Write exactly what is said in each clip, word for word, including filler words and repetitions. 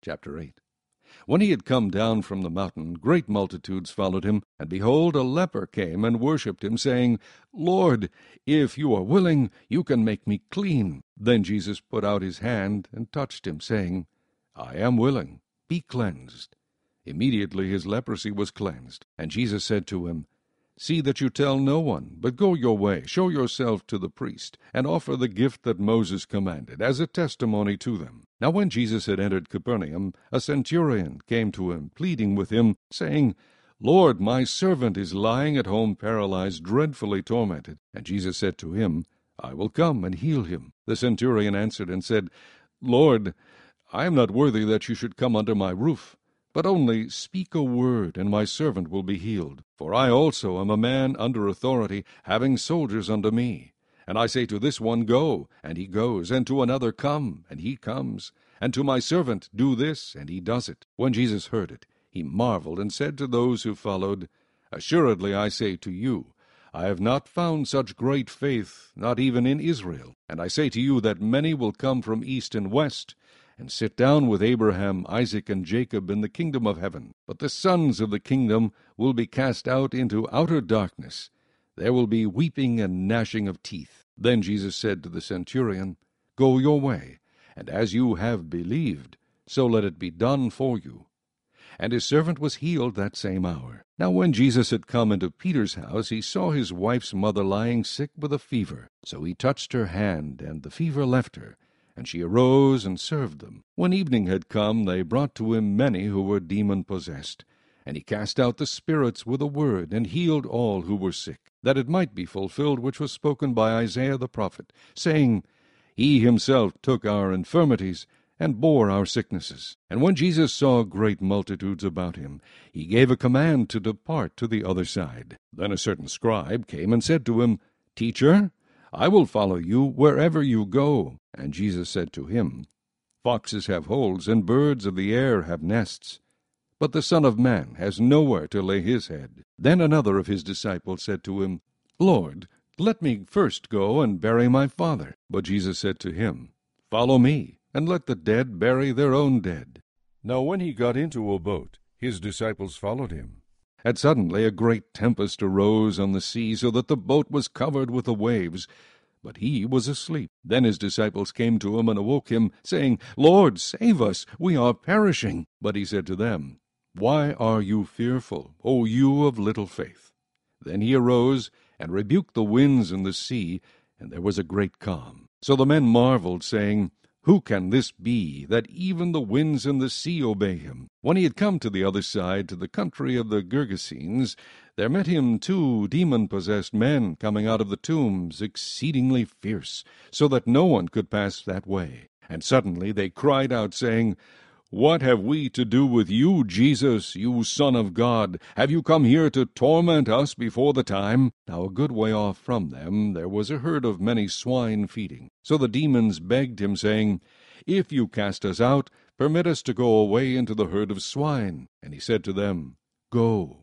Chapter eight. When he had come down from the mountain, great multitudes followed him, and behold, a leper came and worshipped him, saying, Lord, if you are willing, you can make me clean. Then Jesus put out his hand and touched him, saying, I am willing, be cleansed. Immediately his leprosy was cleansed. And Jesus said to him, See that you tell no one, but go your way, show yourself to the priest, and offer the gift that Moses commanded, as a testimony to them. Now when Jesus had entered Capernaum, a centurion came to him, pleading with him, saying, Lord, my servant is lying at home paralyzed, dreadfully tormented. And Jesus said to him, I will come and heal him. The centurion answered and said, Lord, I am not worthy that you should come under my roof, but only speak a word, and my servant will be healed. For I also am a man under authority, having soldiers under me. And I say to this one, Go, and he goes, and to another, Come, and he comes, and to my servant, Do this, and he does it. When Jesus heard it, he marveled, and said to those who followed, Assuredly I say to you, I have not found such great faith, not even in Israel. And I say to you that many will come from east and west, and sit down with Abraham, Isaac, and Jacob in the kingdom of heaven. But the sons of the kingdom will be cast out into outer darkness. There will be weeping and gnashing of teeth. Then Jesus said to the centurion, Go your way, and as you have believed, so let it be done for you. And his servant was healed that same hour. Now when Jesus had come into Peter's house, he saw his wife's mother lying sick with a fever. So he touched her hand, and the fever left her, and she arose and served them. When evening had come, they brought to him many who were demon-possessed. And he cast out the spirits with a word, and healed all who were sick, that it might be fulfilled which was spoken by Isaiah the prophet, saying, He himself took our infirmities, and bore our sicknesses. And when Jesus saw great multitudes about him, he gave a command to depart to the other side. Then a certain scribe came and said to him, Teacher, I will follow you wherever you go. And Jesus said to him, Foxes have holes, and birds of the air have nests, but the Son of Man has nowhere to lay his head. Then another of his disciples said to him, Lord, let me first go and bury my father. But Jesus said to him, Follow me, and let the dead bury their own dead. Now when he got into a boat, his disciples followed him. And suddenly a great tempest arose on the sea, so that the boat was covered with the waves, but he was asleep. Then his disciples came to him and awoke him, saying, Lord, save us, we are perishing. But he said to them, Why are you fearful, O you of little faith? Then he arose and rebuked the winds and the sea, and there was a great calm. So the men marveled, saying, Who can this be, that even the winds and the sea obey him? When he had come to the other side, to the country of the Gergesenes, there met him two demon-possessed men coming out of the tombs, exceedingly fierce, so that no one could pass that way. And suddenly they cried out, saying, What have we to do with you, Jesus, you Son of God? Have you come here to torment us before the time? Now a good way off from them there was a herd of many swine feeding. So the demons begged him, saying, If you cast us out, permit us to go away into the herd of swine. And he said to them, Go.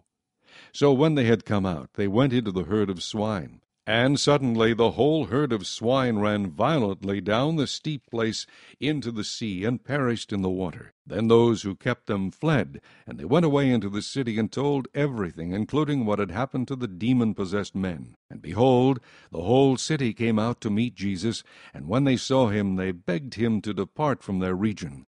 So when they had come out, they went into the herd of swine. And suddenly the whole herd of swine ran violently down the steep place into the sea, and perished in the water. Then those who kept them fled, and they went away into the city, and told everything, including what had happened to the demon-possessed men. And behold, the whole city came out to meet Jesus, and when they saw him, they begged him to depart from their region.